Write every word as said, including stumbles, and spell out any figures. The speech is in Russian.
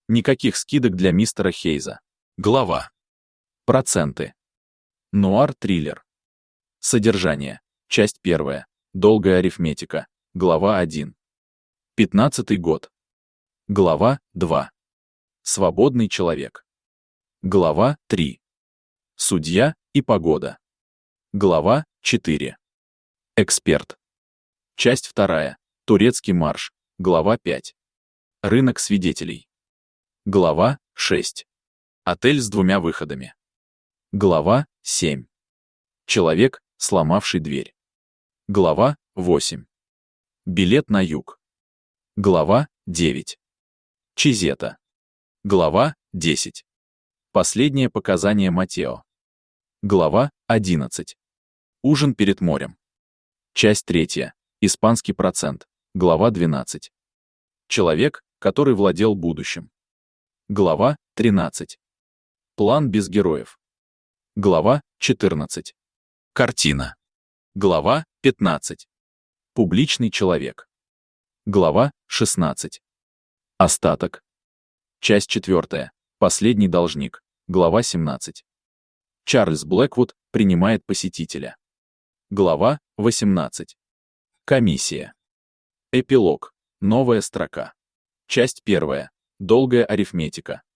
Никаких скидок для мистера Хейза. Глава. Проценты. Нуар-триллер. Содержание. Часть первая. Долгая арифметика. Глава один. Пятнадцатый год. Глава два. Свободный человек. Глава три. Судья и погода. Глава четыре. Эксперт. Часть вторая. Турецкий марш. Глава пять. Рынок свидетелей. Глава шесть. Отель с двумя выходами. Глава семь. Человек, сломавший дверь. Глава восемь. Билет на юг. Глава девять. Чизета. Глава десять. Последнее показание Матео. Глава одиннадцать. Ужин перед морем. Часть третья. Испанский процент. Глава двенадцать. Человек, который владел будущим. Глава тринадцать. План без героев. Глава четырнадцать. Картина. Глава пятнадцать. Публичный человек. Глава шестнадцать. Остаток. Часть четвертая. Последний должник. Глава семнадцать. Чарльз Блэквуд принимает посетителя. Глава восемнадцать. Комиссия. Эпилог. Новая строка. Часть первая. Долгая арифметика.